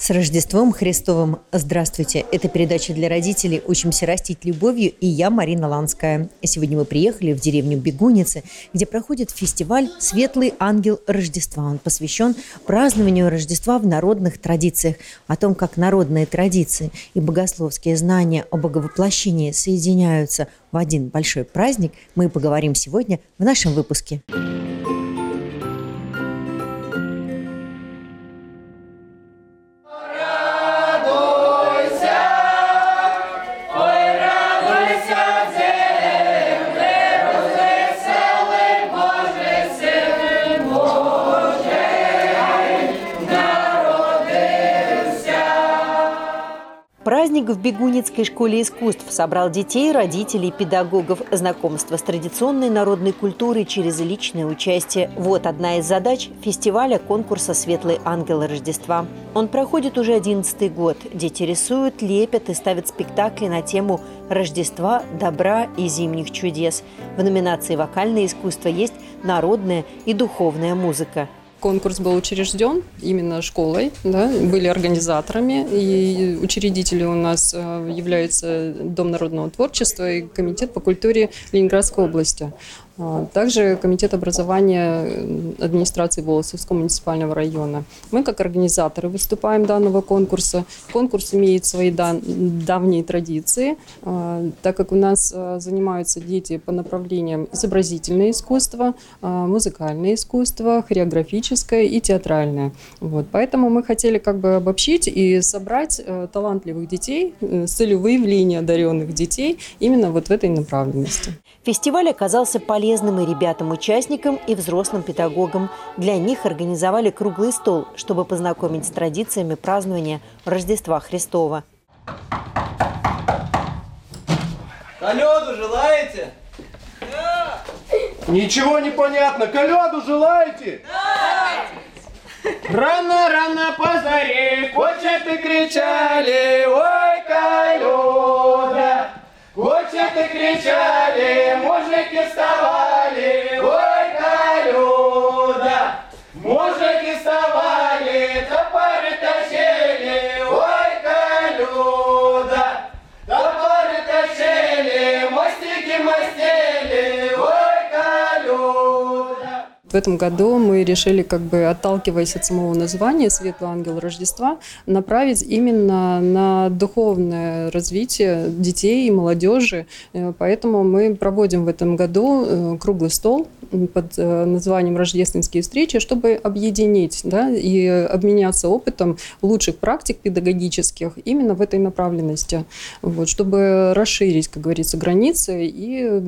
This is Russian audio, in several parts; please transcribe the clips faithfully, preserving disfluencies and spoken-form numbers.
С Рождеством Христовым! Здравствуйте! Это передача для родителей «Учимся растить любовью» и я, Марина Ланская. Сегодня мы приехали в деревню Бегуницы, где проходит фестиваль «Светлый ангел Рождества». Он посвящен празднованию Рождества в народных традициях. О том, как народные традиции и богословские знания о Боговоплощении соединяются в один большой праздник, мы поговорим сегодня в нашем выпуске. Праздник в Бегуницкой школе искусств собрал детей, родителей, педагогов. Знакомство с традиционной народной культурой через личное участие. Вот одна из задач фестиваля конкурса «Светлый ангел Рождества». Он проходит уже одиннадцатый год. Дети рисуют, лепят и ставят спектакли на тему Рождества, добра и зимних чудес. В номинации «Вокальное искусство» есть народная и духовная музыка. Конкурс был учрежден именно школой, да, были организаторами, и учредители у нас являются Дом народного творчества и Комитет по культуре Ленинградской области. Также Комитет образования администрации Волосовского муниципального района. Мы как организаторы выступаем данного конкурса. Конкурс имеет свои дан- давние традиции, так как у нас занимаются дети по направлениям изобразительное искусство, музыкальное искусство, хореографическое и театральное. Вот. Поэтому мы хотели как бы обобщить и собрать талантливых детей с целью выявления одаренных детей именно вот в этой направленности. Фестиваль оказался полезным и ребятам-участникам, и взрослым педагогам. Для них организовали круглый стол, чтобы познакомить с традициями празднования Рождества Христова. Колёду желаете? Да! Ничего не понятно. Колёду желаете? Да! Рано-рано по заре кочеты кричали, ой, Колёда! Кочеты кричали, мужики вставали, ой, Колёда! Мужики вставали, топоры тащили, ой, Колёда! Топоры тащили, мостики мостили, ой, Колёда! В этом году мы решили, как бы отталкиваясь от самого названия «Светлый ангел Рождества», направить именно на духовное развитие детей и молодежи. Поэтому мы проводим в этом году круглый стол под названием «Рождественские встречи», чтобы объединить, да, и обменяться опытом лучших практик педагогических именно в этой направленности, вот, чтобы расширить, как говорится, границы и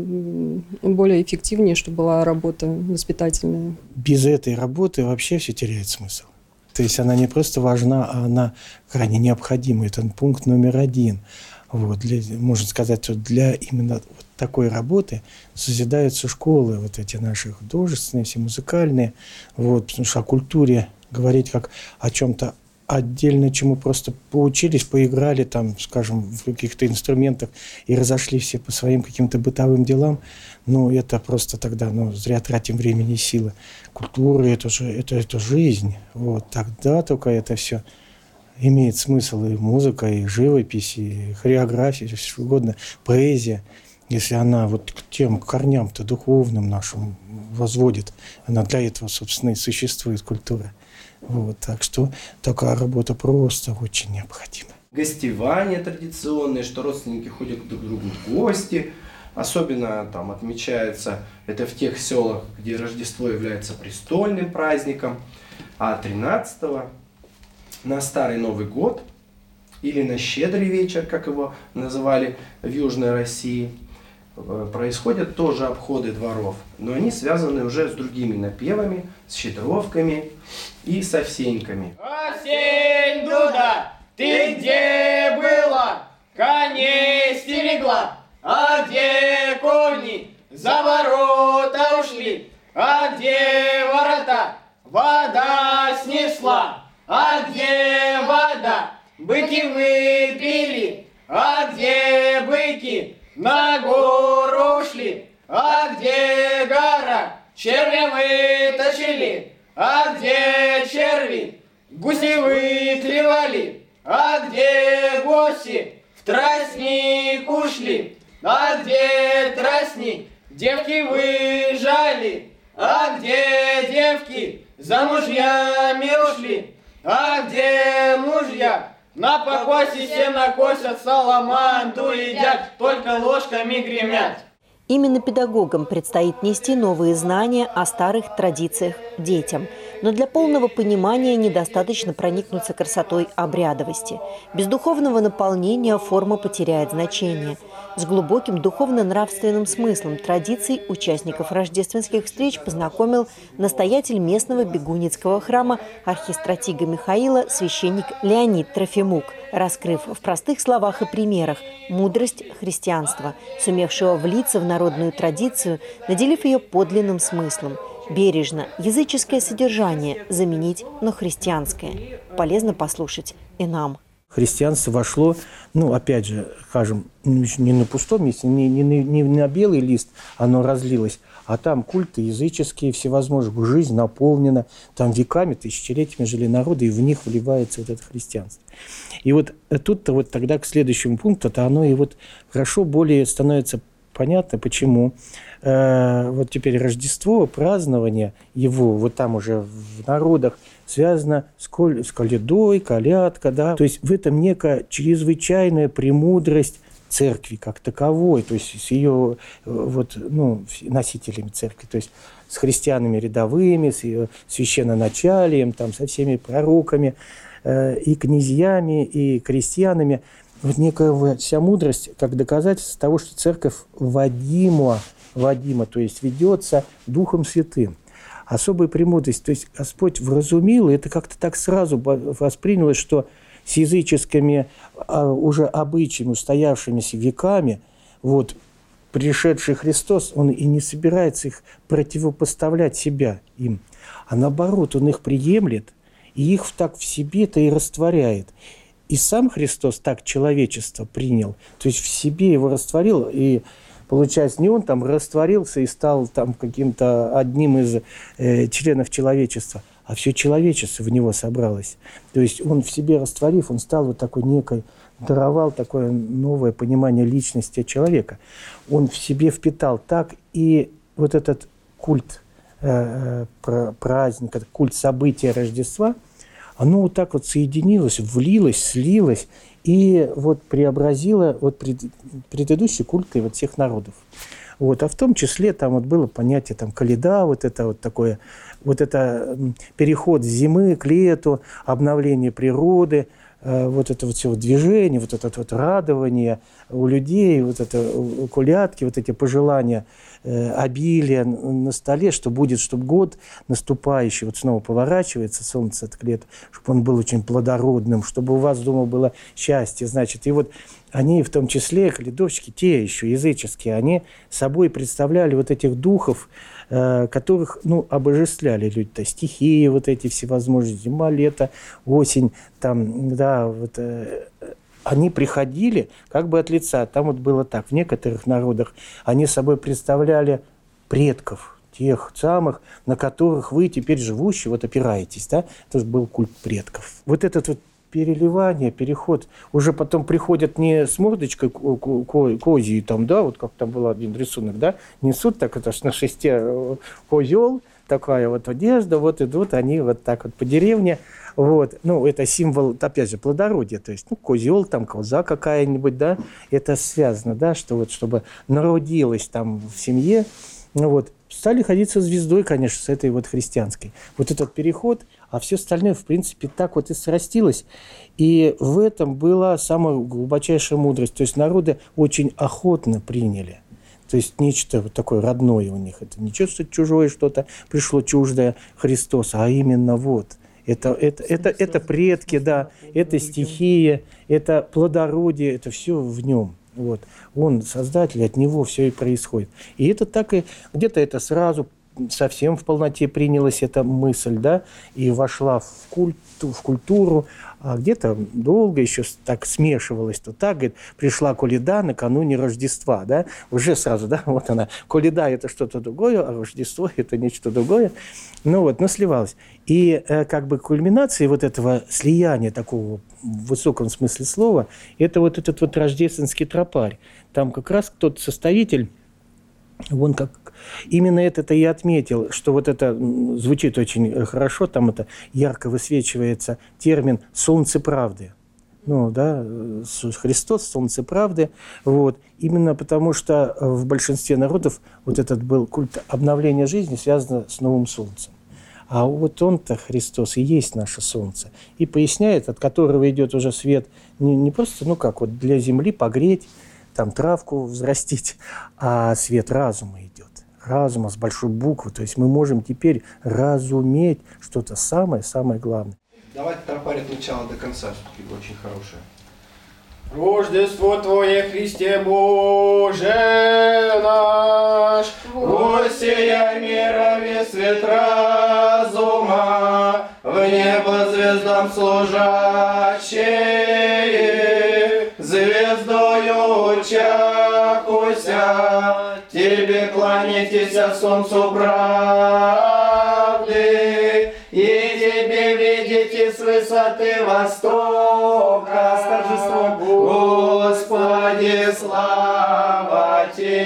более эффективнее, чтобы была работа воспитательная. Без этой работы вообще все теряет смысл. То есть она не просто важна, а она крайне необходима. Это пункт номер один. Вот, для, можно сказать, что для именно вот такой работы созидаются школы, вот эти наши художественные, все музыкальные. Вот, потому что о культуре говорить как о чем-то отдельно, чему просто поучились, поиграли там, скажем, в каких-то инструментах и разошлись все по своим каким-то бытовым делам, ну, это просто тогда, ну, зря тратим времени и силы. Культура – это же, это, это жизнь. Вот, тогда только это все имеет смысл. И музыка, и живопись, и хореография, все что угодно, поэзия. Если она вот к тем корням-то духовным нашим возводит, она для этого, собственно, и существует, культура. Вот, так что такая работа просто очень необходима. Гостевания традиционные, что родственники ходят друг к другу в гости. Особенно там отмечается это в тех селах, где Рождество является престольным праздником. А тринадцатого на Старый Новый год или на Щедрый вечер, как его называли в Южной России, происходят тоже обходы дворов, но они связаны уже с другими напевами, с щедровками и с овсеньками. Осень, Дуда, ты где была? Коней стерегла, а где кони? За ворота ушли, а где ворота? Вода снесла, а где вода? Быки выпили, а где быки? На гору ушли, а где гора? Червя вытащили, а где черви? гуси выклевали, а где гуси в тростник ушли, а где тростник девки выжали, а где девки за мужьями ушли, а где мужья на покосе сено косят, саламанду едят, только ложками гремят. Именно педагогам предстоит нести новые знания о старых традициях детям. Но для полного понимания недостаточно проникнуться красотой обрядовости. Без духовного наполнения форма потеряет значение. С глубоким духовно-нравственным смыслом традиций участников рождественских встреч познакомил настоятель местного бегуницкого храма архистратига Михаила священник Леонид Трофимук, раскрыв в простых словах и примерах мудрость христианства, сумевшего влиться в народную традицию, наделив ее подлинным смыслом. Бережно языческое содержание заменить на христианское. Полезно послушать и нам. Христианство вошло, ну, опять же, скажем, не на пустом месте, не, не, не на белый лист оно разлилось, а там культы языческие, всевозможные, жизнь наполнена, там веками, тысячелетиями жили народы, и в них вливается вот это христианство. И вот тут-то вот тогда к следующему пункту-то оно и вот хорошо более становится понятно, почему. Э, вот теперь Рождество, празднование его, вот там уже в народах, связано с, коль, с колядой, колядка, да. То есть в этом некая чрезвычайная премудрость церкви как таковой, то есть с ее вот, ну, носителями церкви, то есть с христианами рядовыми, с ее священноначалием, там, со всеми пророками, э, и князьями, и крестьянами. Вот некая вся мудрость, как доказательство того, что церковь водима, водима, то есть ведется Духом Святым. Особая премудрость, то есть Господь вразумил, и это как-то так сразу воспринялось, что с языческими уже обычаями, устоявшимися веками, вот, пришедший Христос, Он и не собирается их противопоставлять себя им, а наоборот, Он их приемлет, и их так в себе-то и растворяет. И сам Христос так человечество принял, то есть в себе его растворил, и получается, не он там растворился и стал там каким-то одним из э, членов человечества, а все человечество в него собралось. То есть он в себе растворив, он стал вот такой некой, даровал такое новое понимание личности человека. Он в себе впитал так, и вот этот культ э, праздника, культ события Рождества, оно вот так вот соединилось, влилось, слилось и вот преобразило вот пред, предыдущие культы вот всех народов. Вот. А в том числе там вот было понятие там коляда, вот это вот такое, вот это переход с зимы к лету, обновление природы, вот это вот все движение, вот это вот радование у людей, вот это колядки, вот эти пожелания обилия на столе, что будет, чтобы год наступающий, вот снова поворачивается солнце к лету, чтобы он был очень плодородным, чтобы у вас дома было счастье, значит. И вот они, в том числе, колядовщики, те еще языческие, они собой представляли вот этих духов, которых, ну, обожествляли люди-то, стихии вот эти всевозможные, зима, лето, осень, там, да, вот, э, они приходили как бы от лица, там вот было так, в некоторых народах они собой представляли предков, тех самых, на которых вы теперь живущие, вот опираетесь, да, это был культ предков. Вот этот вот переливание, переход, уже потом приходят не с мордочкой козьей, там, да, вот как там был один рисунок, да, несут так, это ж на шесте козел, такая вот одежда, вот идут они вот так вот по деревне, вот, ну, это символ, опять же, плодородия, то есть, ну, козел, там, коза какая-нибудь, да, это связано, да, что вот, чтобы народилось там в семье, ну, вот, стали ходить со звездой, конечно, с этой вот христианской. Вот этот переход, а все остальное, в принципе, так вот и срастилось. И в этом была самая глубочайшая мудрость. То есть народы очень охотно приняли. То есть нечто вот такое родное у них. Это не что-то чужое, что-то пришло чуждое Христос, а именно вот. Это, это, это, это предки, да, это стихия, это плодородие, это все в нем. Вот. Он создатель, от него все и происходит. И это так и где-то это сразу совсем в полноте принялась эта мысль, да, и вошла в, культу, в культуру, а где-то долго еще так смешивалась, то так, говорит, пришла Коледа накануне Рождества, да, уже сразу, да, вот она, Коледа – это что-то другое, а Рождество – это нечто другое, ну вот, ну сливалось. И э, как бы кульминацией вот этого слияния такого в высоком смысле слова, это вот этот вот рождественский тропарь. Там как раз тот составитель, вон как именно это-то и отметил, что вот это звучит очень хорошо, там это ярко высвечивается термин «солнце правды». Ну, да, Христос, солнце правды. Вот. Именно потому, что в большинстве народов вот этот был культ обновления жизни связан с новым солнцем. А вот он-то, Христос, и есть наше солнце. И поясняет, от которого идет уже свет не, не просто, ну как, вот для земли погреть, там травку взрастить, а свет разума идет. Разума с большой буквы. То есть мы можем теперь разуметь что-то самое-самое главное. Давайте тропарь от начала до конца, все-таки очень хорошее. Рождество Твое, Христе Боже наш, воссия мирове свет разума, в небо звездам служащие, звездою чахуся, Тебе кланяйтесь, солнцу правды, и Тебе видите с высоты востока, с торжеством, Господи, слава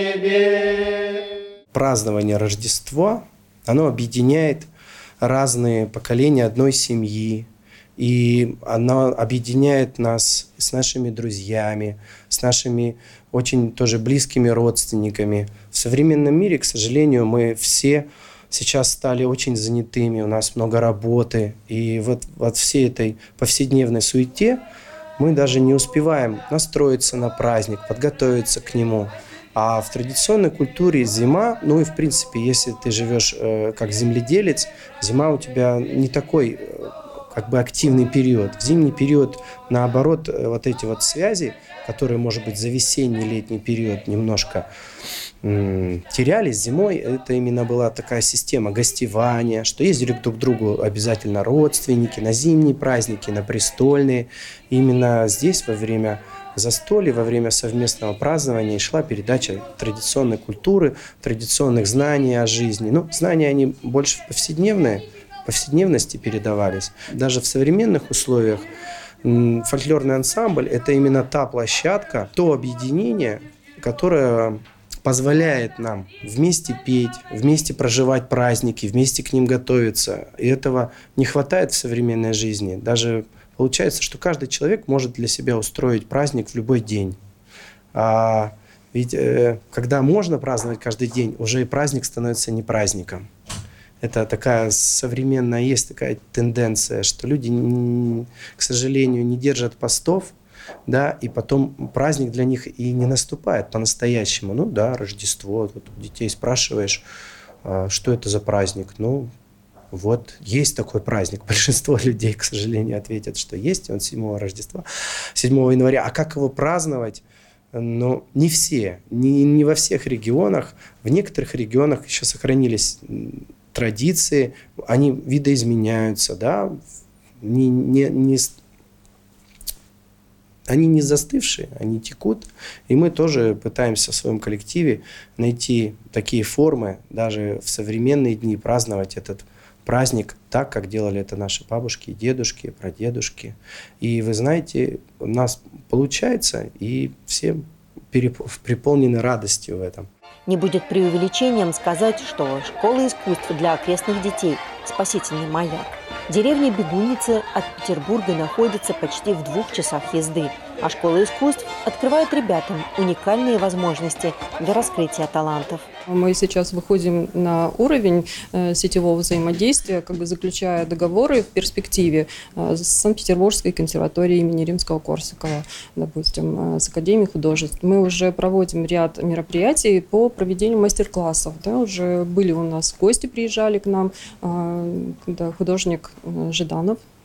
Тебе. Празднование Рождества, оно объединяет разные поколения одной семьи, и оно объединяет нас с нашими друзьями, с нашими очень тоже близкими родственниками. В современном мире, к сожалению, мы все сейчас стали очень занятыми, у нас много работы, и вот от всей этой повседневной суете мы даже не успеваем настроиться на праздник, подготовиться к нему. А в традиционной культуре зима, ну и в принципе, если ты живешь э, как земледелец, зима у тебя не такой э, как бы активный период. В зимний период, наоборот, э, вот эти вот связи, которые, может быть, за весенний, летний период немножко м- терялись, зимой это именно была такая система гостевания, что ездили друг к другу обязательно родственники, на зимние праздники, на престольные. Именно здесь во время застолья, во время совместного празднования шла передача традиционной культуры, традиционных знаний о жизни. Ну, знания, они больше в повседневные, повседневности передавались. Даже в современных условиях фольклорный ансамбль – это именно та площадка, то объединение, которое позволяет нам вместе петь, вместе проживать праздники, вместе к ним готовиться. И этого не хватает в современной жизни. Даже получается, что каждый человек может для себя устроить праздник в любой день. А ведь э, когда можно праздновать каждый день, уже и праздник становится не праздником. Это такая современная, есть такая тенденция, что люди, не, к сожалению, не держат постов, да, и потом праздник для них и не наступает по-настоящему. Ну да, Рождество, тут у детей спрашиваешь, что это за праздник, ну, вот, есть такой праздник. Большинство людей, к сожалению, ответят, что есть. Он седьмого Рождества, седьмого января. А как его праздновать? Ну, не все, не, не во всех регионах. В некоторых регионах еще сохранились традиции, они видоизменяются, да, не, не, не, они не застывшие, они текут. И мы тоже пытаемся в своем коллективе найти такие формы, даже в современные дни праздновать этот праздник так, как делали это наши бабушки, дедушки, прадедушки. И вы знаете, у нас получается, и все переполнены радостью в этом. Не будет преувеличением сказать, что школа искусств для окрестных детей – спасительный маяк. Деревня Бегуницы от Петербурга находится почти в двух часах езды, а школа искусств открывает ребятам уникальные возможности для раскрытия талантов. Мы сейчас выходим на уровень э, сетевого взаимодействия, как бы заключая договоры в перспективе э, с Санкт-Петербургской консерваторией имени Римского-Корсакова, допустим, э, с Академией художеств. Мы уже проводим ряд мероприятий по проведению мастер-классов. Да, уже были у нас гости, приезжали к нам, э, когда художник Жиданов,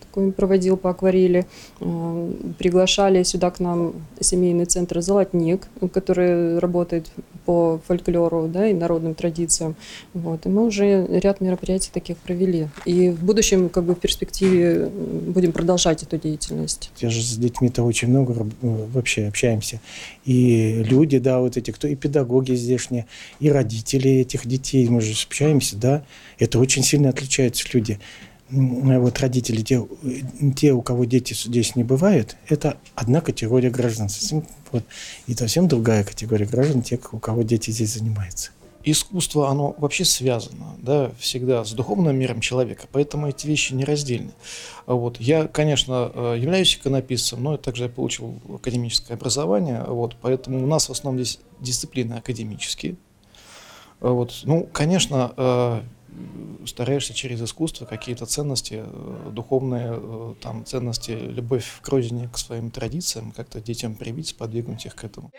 такой проводил по акварели. Приглашали сюда к нам семейный центр «Золотник», который работает по фольклору, да, и народным традициям. Вот. И мы уже ряд мероприятий таких провели. И в будущем, как бы в перспективе, будем продолжать эту деятельность. Я же с детьми-то очень много вообще общаемся. И люди, да, вот эти, кто и педагоги здешние, и родители этих детей, мы же общаемся, да. Это очень сильно отличаются люди. Вот родители, те, те, у кого дети здесь не бывают, это одна категория граждан. Совсем, вот, и совсем другая категория граждан, те, у кого дети здесь занимаются. Искусство, оно вообще связано, да, всегда с духовным миром человека, поэтому эти вещи нераздельны. Вот. Я, конечно, являюсь иконописцем, но также я получил академическое образование, вот, поэтому у нас в основном здесь дисциплины академические. Вот. Ну, конечно, стараешься через искусство какие-то ценности духовные, там, ценности, любовь к родине, к своим традициям, как-то детям привить, сподвигнуть их к этому.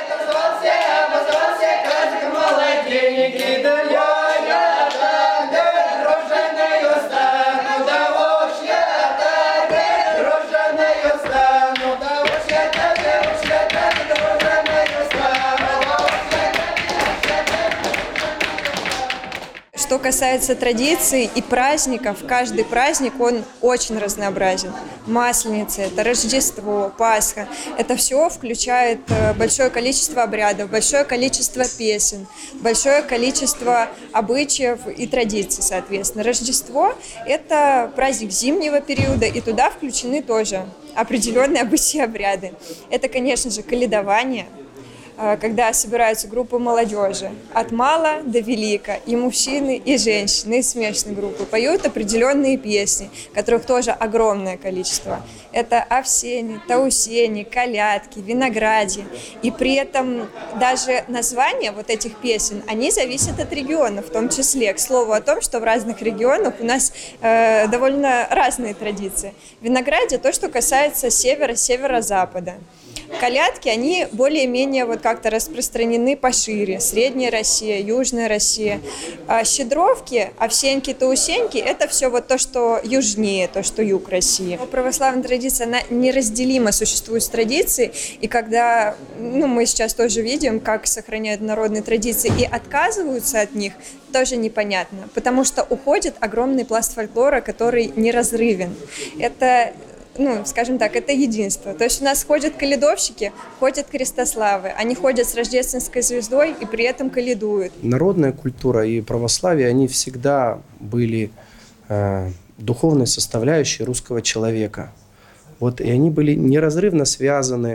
Что касается традиций и праздников, каждый праздник, он очень разнообразен. Масленица, это Рождество, Пасха. Это все включает большое количество обрядов, большое количество песен, большое количество обычаев и традиций, соответственно. Рождество – это праздник зимнего периода, и туда включены тоже определенные обычаи и обряды. Это, конечно же, каледование, когда собираются группы молодежи от мала до велика, и мужчины, и женщины, и смешанные группы поют определенные песни, которых тоже огромное количество. Это овсени, таусени, колядки, виноградье. И при этом даже названия вот этих песен, они зависят от региона, в том числе. К слову о том, что в разных регионах у нас э, довольно разные традиции. Виноградье – то, что касается севера, северо-запада. Колядки, они более-менее вот как-то распространены пошире. Средняя Россия, Южная Россия. А щедровки, овсеньки, таусеньки – это все вот то, что южнее, то, что юг России. Но православная традиция, она неразделимо существует с традицией. И когда ну, мы сейчас тоже видим, как сохраняют народные традиции и отказываются от них, тоже непонятно. Потому что уходит огромный пласт фольклора, который неразрывен. Это... Ну, скажем так, это единство. То есть у нас ходят каледовщики, ходят крестославы. Они ходят с рождественской звездой и при этом каледуют. Народная культура и православие, они всегда были э, духовной составляющей русского человека. Вот, и они были неразрывно связаны.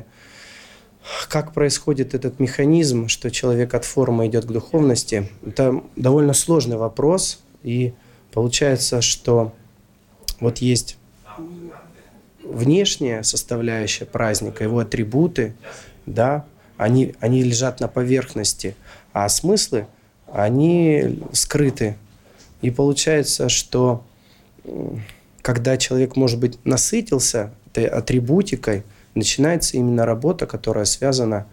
Как происходит этот механизм, что человек от формы идет к духовности, это довольно сложный вопрос. И получается, что вот есть внешняя составляющая праздника, его атрибуты, да, они, они лежат на поверхности, а смыслы, они скрыты. И получается, что когда человек, может быть, насытился этой атрибутикой, начинается именно работа, которая связана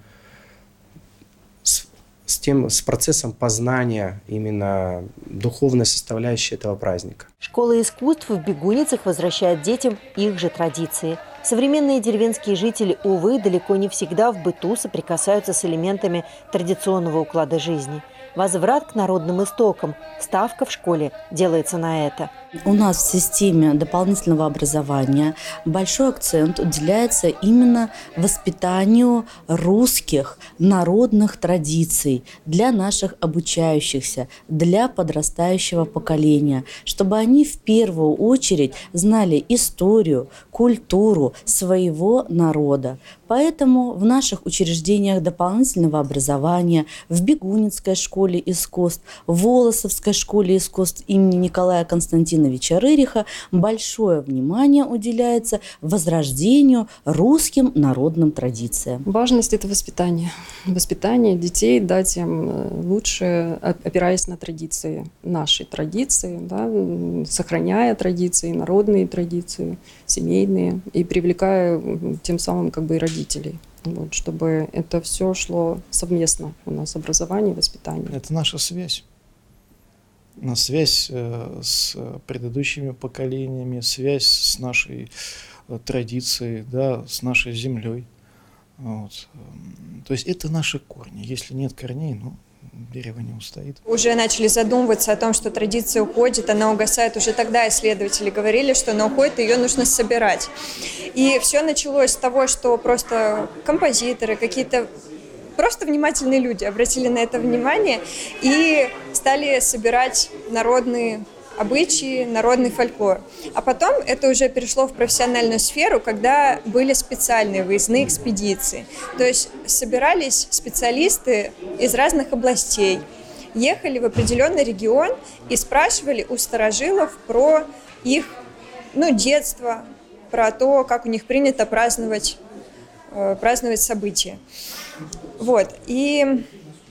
с, с тем, с процессом познания именно духовной составляющей этого праздника. Школа искусств в Бегуницах возвращает детям их же традиции. Современные деревенские жители, увы, далеко не всегда в быту соприкасаются с элементами традиционного уклада жизни. Возврат к народным истокам, ставка в школе делается на это. У нас в системе дополнительного образования большой акцент уделяется именно воспитанию русских народных традиций для наших обучающихся, для подрастающего поколения, чтобы они в первую очередь знали историю, культуру своего народа. Поэтому в наших учреждениях дополнительного образования, в Бегуницкой школе искусств, в Волосовской школе искусств имени Николая Константиновича Рыриха большое внимание уделяется возрождению русским народным традициям. Важность – это воспитание. Воспитание детей, дать им лучше, опираясь на традиции, наши традиции, да, сохраняя традиции, народные традиции, семейные, и привлекая тем самым как бы и родителей. Вот, чтобы это все шло совместно у нас, образование и воспитание. Это наша связь. связь с предыдущими поколениями, связь с нашей традицией, да, с нашей землей. Вот. То есть это наши корни. Если нет корней, ну, дерево не устоит. Уже начали задумываться о том, что традиция уходит, она угасает. Уже тогда исследователи говорили, что она уходит, ее нужно собирать. И все началось с того, что просто композиторы, какие-то просто внимательные люди обратили на это внимание и стали собирать народные обычаи, народный фольклор. А потом это уже перешло в профессиональную сферу, когда были специальные выездные экспедиции. То есть собирались специалисты из разных областей, ехали в определенный регион и спрашивали у старожилов про их, ну, детство, про то, как у них принято праздновать, э, праздновать события. Вот. И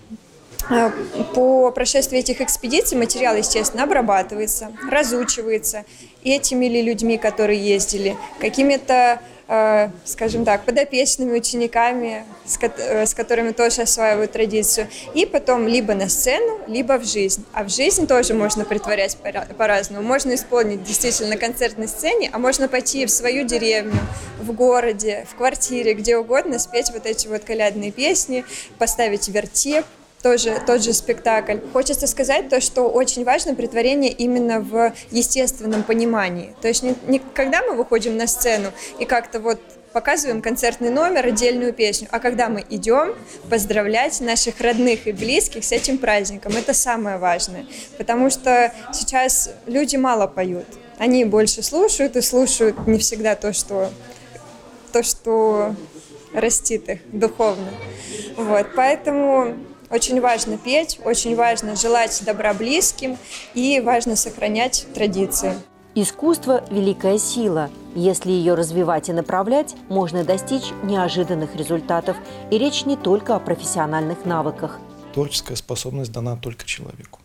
по прошествии этих экспедиций материал, естественно, обрабатывается, разучивается этими ли людьми, которые ездили, какими-то, э, скажем так, подопечными учениками, с, ко- с которыми тоже осваивают традицию, и потом либо на сцену, либо в жизнь. А в жизнь тоже можно притворять по- по-разному. Можно исполнить действительно на концертной сцене, а можно пойти в свою деревню, в городе, в квартире, где угодно, спеть вот эти вот колядные песни, поставить вертеп. Тоже тот же спектакль. Хочется сказать то, что очень важно притворение именно в естественном понимании. То есть не, не когда мы выходим на сцену и как-то вот показываем концертный номер, отдельную песню, а когда мы идем поздравлять наших родных и близких с этим праздником. Это самое важное, потому что сейчас люди мало поют. Они больше слушают и слушают не всегда то, что, то, что растит их духовно. Вот, поэтому очень важно петь, очень важно желать добра близким и важно сохранять традиции. Искусство – великая сила. Если ее развивать и направлять, можно достичь неожиданных результатов. И речь не только о профессиональных навыках. Творческая способность дана только человеку.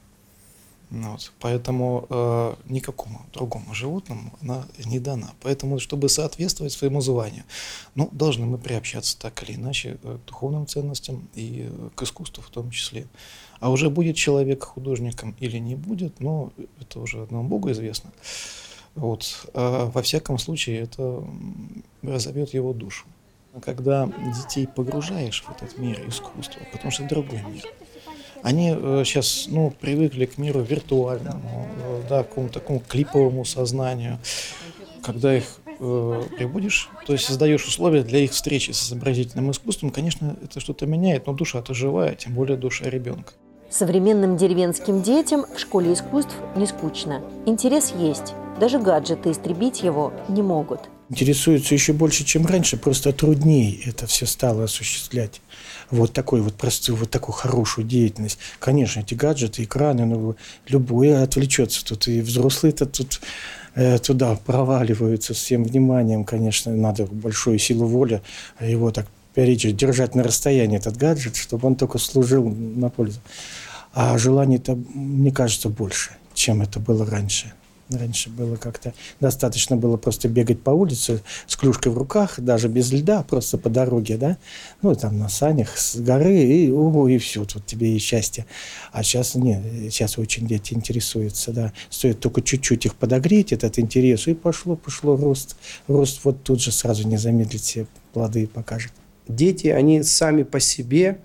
Вот. Поэтому э, никакому другому животному она не дана. Поэтому, чтобы соответствовать своему званию, ну, должны мы приобщаться так или иначе к духовным ценностям и к искусству в том числе. А уже будет человек художником или не будет, ну, это уже одному Богу известно. Вот. А во всяком случае, это разовьет его душу. Когда детей погружаешь в этот мир искусства, потому что это другой мир, они э, сейчас, ну, привыкли к миру виртуальному, э, да, к какому-то такому клиповому сознанию. Когда их э, прибудешь, то есть создаешь условия для их встречи с изобразительным искусством, конечно, это что-то меняет, но душа-то живая, тем более душа ребенка. Современным деревенским детям в школе искусств не скучно. Интерес есть. Даже гаджеты истребить его не могут. Интересуются еще больше, чем раньше, просто труднее это все стало осуществлять. Вот такой вот простую, вот такую хорошую деятельность. Конечно, эти гаджеты, экраны, ну, любой отвлечется тут, и взрослые-то тут э, туда проваливаются с всем вниманием, конечно, надо большую силу воли его так перечить, держать на расстоянии этот гаджет, чтобы он только служил на пользу. А желаний-то, мне кажется, больше, чем это было раньше. Раньше было как-то достаточно было просто бегать по улице с клюшкой в руках, даже без льда, просто по дороге, да, ну, там на санях с горы, и, ого, и все, тут тебе и счастье. А сейчас нет, сейчас очень дети интересуются, да, стоит только чуть-чуть их подогреть, этот интерес, и пошло, пошло рост. Рост вот тут же сразу не замедлить все плоды покажет. Дети, они сами по себе,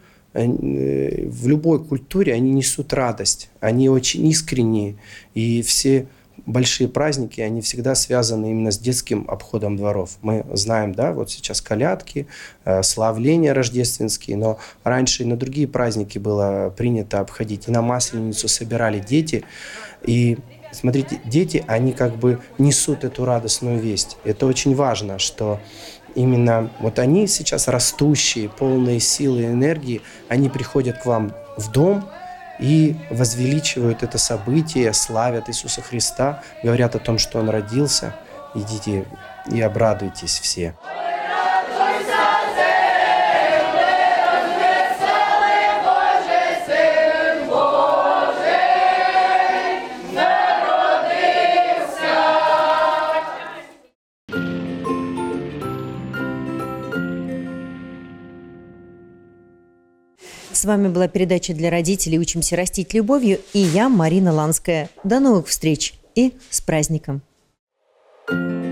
в любой культуре, они несут радость, они очень искренние, и все большие праздники, они всегда связаны именно с детским обходом дворов. Мы знаем, да, вот сейчас колядки, э, славления рождественские, но раньше и на другие праздники было принято обходить. И на Масленицу собирали дети. И смотрите, дети, они как бы несут эту радостную весть. Это очень важно, что именно вот они сейчас растущие, полные силы и энергии, они приходят к вам в дом, и возвеличивают это событие, славят Иисуса Христа, говорят о том, что Он родился. Идите и обрадуйтесь все. С вами была передача для родителей «Учимся растить любовью» и я, Марина Ланская. До новых встреч и с праздником! Thank you.